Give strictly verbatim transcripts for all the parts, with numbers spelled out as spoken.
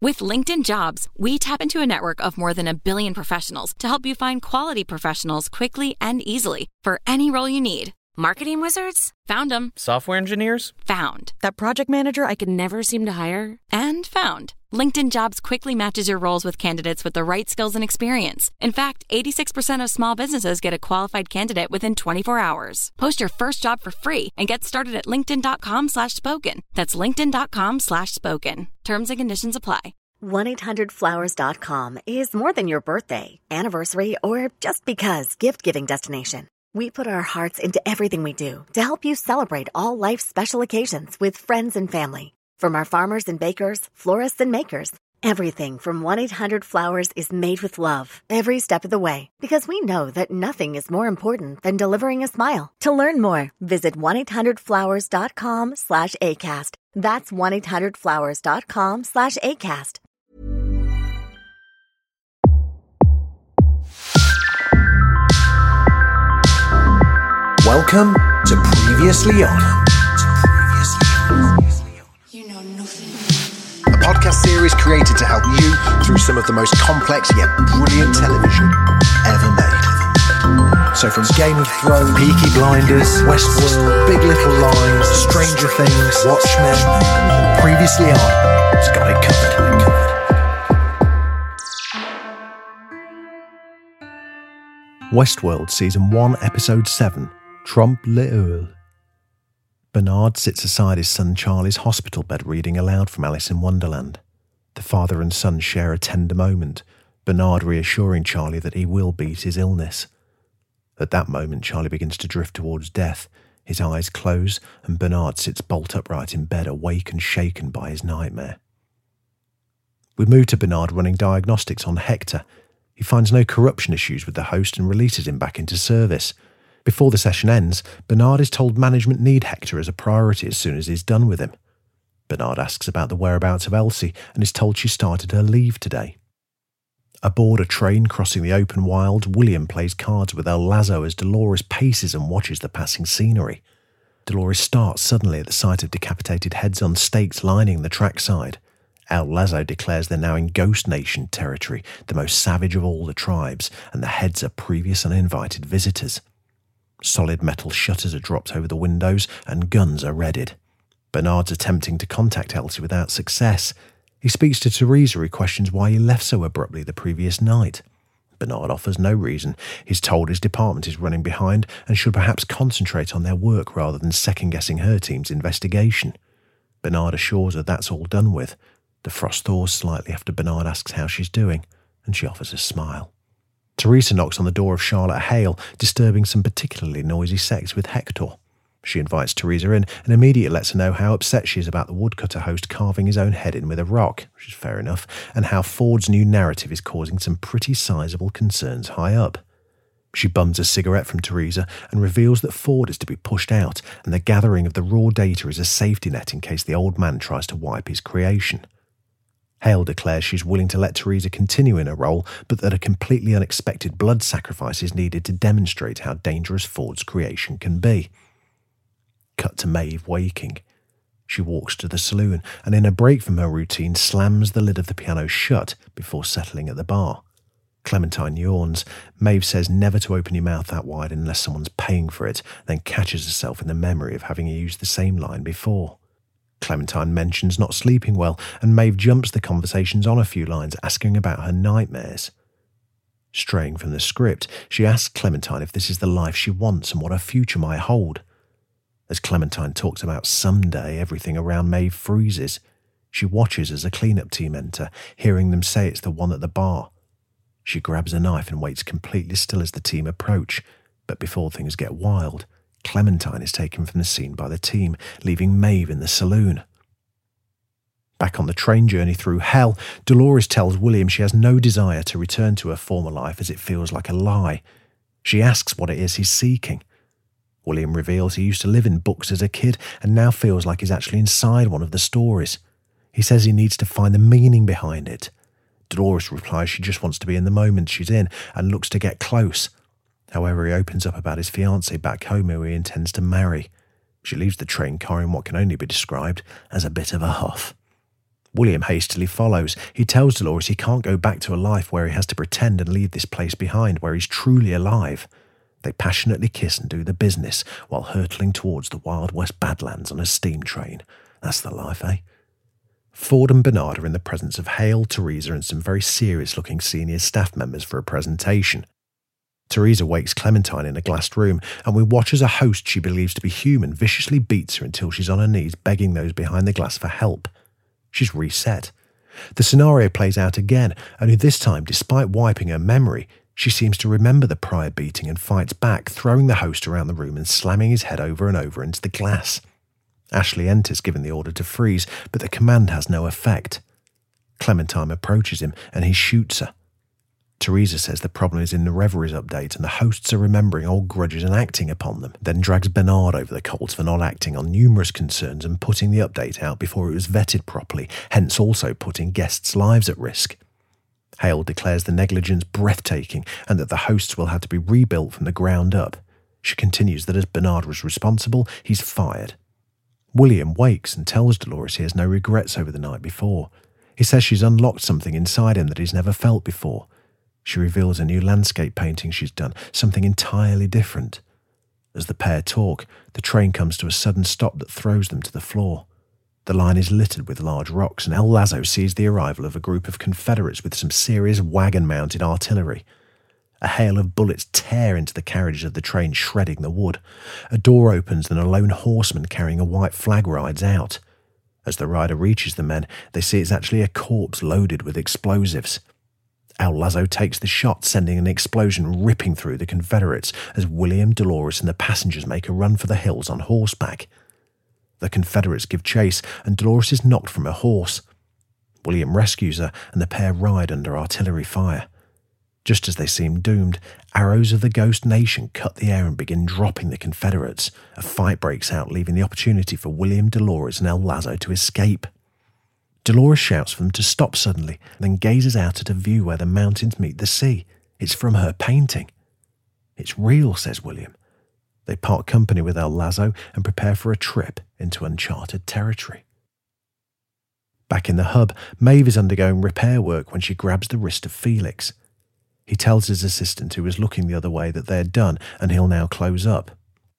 With LinkedIn Jobs, we tap into a network of more than a billion professionals to help you find quality professionals quickly and easily for any role you need. Marketing wizards? Found them. Software engineers? Found. That project manager I could never seem to hire? And found. LinkedIn Jobs quickly matches your roles with candidates with the right skills and experience. In fact, eighty-six percent of small businesses get a qualified candidate within twenty-four hours. Post your first job for free and get started at linkedin.com slash spoken. That's linkedin.com slash spoken. Terms and conditions apply. one eight hundred flowers dot com is more than your birthday, anniversary, or just because gift-giving destination. We put our hearts into everything we do to help you celebrate all life's special occasions with friends and family. From our farmers and bakers, florists and makers, everything from one eight hundred flowers is made with love every step of the way, because we know that nothing is more important than delivering a smile. To learn more, visit one eight hundred flowers dot com slash ACAST. That's one eight hundred flowers dot com slash ACAST. Welcome to Previously On. You know nothing. A podcast series created to help you through some of the most complex yet brilliant television ever made. So from Game of Thrones, Peaky Blinders, Westworld, Big Little Lies, Stranger Things, Watchmen, Previously On has got it covered. Westworld Season one, Episode seven, Trompe l'Oeil. Bernard sits aside his son Charlie's hospital bed reading aloud from Alice in Wonderland. The father and son share a tender moment, Bernard reassuring Charlie that he will beat his illness. At that moment, Charlie begins to drift towards death. His eyes close, and Bernard sits bolt upright in bed, awake and shaken by his nightmare. We move to Bernard running diagnostics on Hector. He finds no corruption issues with the host and releases him back into service. Before the session ends, Bernard is told management need Hector as a priority as soon as he's done with him. Bernard asks about the whereabouts of Elsie and is told she started her leave today. Aboard a train crossing the open wild, William plays cards with El Lazo as Dolores paces and watches the passing scenery. Dolores starts suddenly at the sight of decapitated heads on stakes lining the trackside. El Lazo declares they're now in Ghost Nation territory, the most savage of all the tribes, and the heads are previous uninvited visitors. Solid metal shutters are dropped over the windows and guns are readied. Bernard's attempting to contact Elsie without success. He speaks to Teresa, who questions why he left so abruptly the previous night. Bernard offers no reason. He's told his department is running behind and should perhaps concentrate on their work rather than second-guessing her team's investigation. Bernard assures her that's all done with. The frost thaws slightly after Bernard asks how she's doing, and she offers a smile. Teresa knocks on the door of Charlotte Hale, disturbing some particularly noisy sex with Hector. She invites Teresa in and immediately lets her know how upset she is about the woodcutter host carving his own head in with a rock, which is fair enough, and how Ford's new narrative is causing some pretty sizable concerns high up. She bums a cigarette from Teresa and reveals that Ford is to be pushed out, and the gathering of the raw data is a safety net in case the old man tries to wipe his creation. Hale declares she's willing to let Teresa continue in her role, but that a completely unexpected blood sacrifice is needed to demonstrate how dangerous Ford's creation can be. Cut to Maeve waking. She walks to the saloon and in a break from her routine slams the lid of the piano shut before settling at the bar. Clementine yawns. Maeve says never to open your mouth that wide unless someone's paying for it, then catches herself in the memory of having used the same line before. Clementine mentions not sleeping well, and Maeve jumps the conversations on a few lines, asking about her nightmares. Straying from the script, she asks Clementine if this is the life she wants and what her future might hold. As Clementine talks about someday, everything around Maeve freezes. She watches as a clean-up team enter, hearing them say it's the one at the bar. She grabs a knife and waits completely still as the team approach, but before things get wild, Clementine is taken from the scene by the team, leaving Maeve in the saloon. Back on the train journey through hell, Dolores tells William she has no desire to return to her former life as it feels like a lie. She asks what it is he's seeking. William reveals he used to live in books as a kid and now feels like he's actually inside one of the stories. He says he needs to find the meaning behind it. Dolores replies she just wants to be in the moment she's in and looks to get close. However, he opens up about his fiancée back home who he intends to marry. She leaves the train car in what can only be described as a bit of a huff. William hastily follows. He tells Dolores he can't go back to a life where he has to pretend and leave this place behind, where he's truly alive. They passionately kiss and do the business while hurtling towards the Wild West Badlands on a steam train. That's the life, eh? Ford and Bernard are in the presence of Hale, Teresa and some very serious-looking senior staff members for a presentation. Teresa wakes Clementine in a glassed room, and we watch as a host she believes to be human viciously beats her until she's on her knees begging those behind the glass for help. She's reset. The scenario plays out again, only this time, despite wiping her memory, she seems to remember the prior beating and fights back, throwing the host around the room and slamming his head over and over into the glass. Ashley enters, giving the order to freeze, but the command has no effect. Clementine approaches him, and he shoots her. Teresa says the problem is in the Reveries update, and the hosts are remembering old grudges and acting upon them, then drags Bernard over the coals for not acting on numerous concerns and putting the update out before it was vetted properly, hence also putting guests' lives at risk. Hale declares the negligence breathtaking and that the hosts will have to be rebuilt from the ground up. She continues that as Bernard was responsible, he's fired. William wakes and tells Dolores he has no regrets over the night before. He says she's unlocked something inside him that he's never felt before. She reveals a new landscape painting she's done, something entirely different. As the pair talk, the train comes to a sudden stop that throws them to the floor. The line is littered with large rocks, and El Lazo sees the arrival of a group of Confederates with some serious wagon-mounted artillery. A hail of bullets tear into the carriages of the train, shredding the wood. A door opens and a lone horseman carrying a white flag rides out. As the rider reaches the men, they see it's actually a corpse loaded with explosives. El Lazo takes the shot, sending an explosion ripping through the Confederates as William, Dolores and the passengers make a run for the hills on horseback. The Confederates give chase and Dolores is knocked from her horse. William rescues her and the pair ride under artillery fire. Just as they seem doomed, arrows of the Ghost Nation cut the air and begin dropping the Confederates. A fight breaks out, leaving the opportunity for William, Dolores and El Lazo to escape. Dolores shouts for them to stop suddenly, then gazes out at a view where the mountains meet the sea. It's from her painting. It's real, says William. They part company with El Lazo and prepare for a trip into uncharted territory. Back in the hub, Maeve is undergoing repair work when she grabs the wrist of Felix. He tells his assistant, who was looking the other way, that they're done and he'll now close up.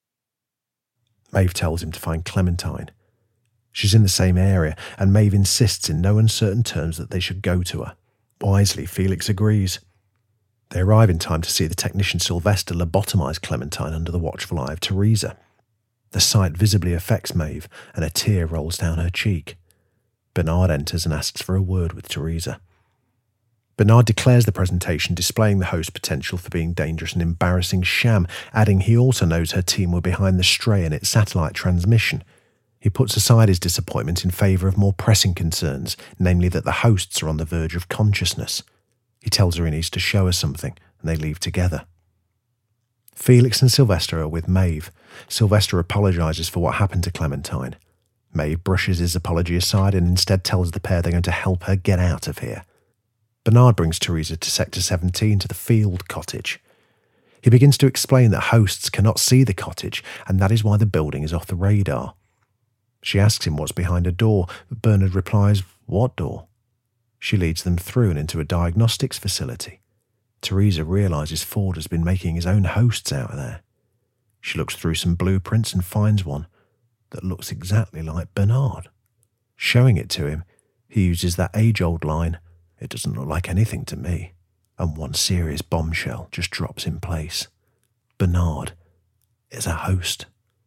Maeve tells him to find Clementine. She's in the same area, and Maeve insists in no uncertain terms that they should go to her. Wisely, Felix agrees. They arrive in time to see the technician Sylvester lobotomize Clementine under the watchful eye of Teresa. The sight visibly affects Maeve, and a tear rolls down her cheek. Bernard enters and asks for a word with Teresa. Bernard declares the presentation, displaying the host's potential for being dangerous and embarrassing sham, adding he also knows her team were behind the Stray and its satellite transmission. He puts aside his disappointment in favour of more pressing concerns, namely that the hosts are on the verge of consciousness. He tells her he needs to show her something, and they leave together. Felix and Sylvester are with Maeve. Sylvester apologises for what happened to Clementine. Maeve brushes his apology aside and instead tells the pair they're going to help her get out of here. Bernard brings Teresa to Sector seventeen to the field cottage. He begins to explain that hosts cannot see the cottage, and that is why the building is off the radar. She asks him what's behind a door, but Bernard replies, "What door?" She leads them through and into a diagnostics facility. Teresa realises Ford has been making his own hosts out of there. She looks through some blueprints and finds one that looks exactly like Bernard. Showing it to him, he uses that age-old line, "It doesn't look like anything to me," and one serious bombshell just drops in place. Bernard is a host.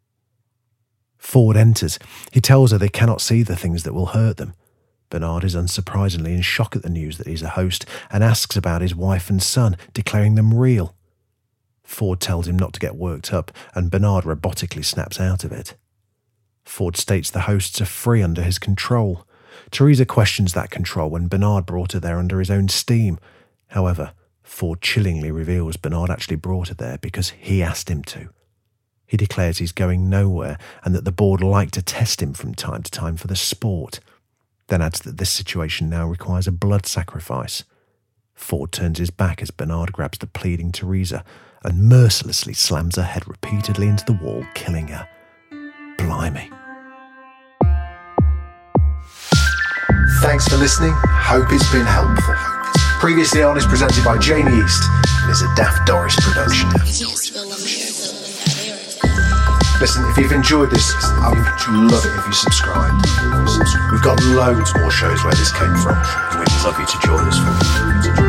Ford enters. He tells her they cannot see the things that will hurt them. Bernard is unsurprisingly in shock at the news that he's a host and asks about his wife and son, declaring them real. Ford tells him not to get worked up, and Bernard robotically snaps out of it. Ford states the hosts are free under his control. Teresa questions that control when Bernard brought her there under his own steam. However, Ford chillingly reveals Bernard actually brought her there because he asked him to. He declares he's going nowhere and that the board like to test him from time to time for the sport, then adds that this situation now requires a blood sacrifice. Ford turns his back as Bernard grabs the pleading Teresa and mercilessly slams her head repeatedly into the wall, killing her. Blimey. Thanks for listening. Hope it's been helpful. Previously On is presented by Jamie East and is a Daft Doris production. Listen, if you've enjoyed this, I would love it if you subscribed. We've got loads more shows where this came from, and we'd love you to join us for them.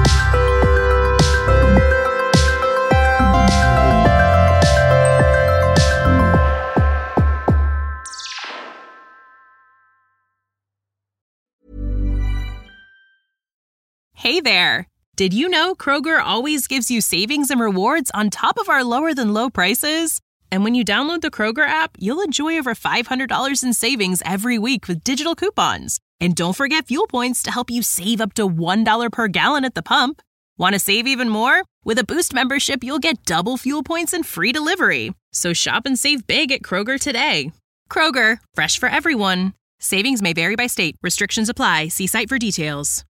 Hey there! Did you know Kroger always gives you savings and rewards on top of our lower-than-low prices? And when you download the Kroger app, you'll enjoy over five hundred dollars in savings every week with digital coupons. And don't forget fuel points to help you save up to one dollar per gallon at the pump. Want to save even more? With a Boost membership, you'll get double fuel points and free delivery. So shop and save big at Kroger today. Kroger, fresh for everyone. Savings may vary by state. Restrictions apply. See site for details.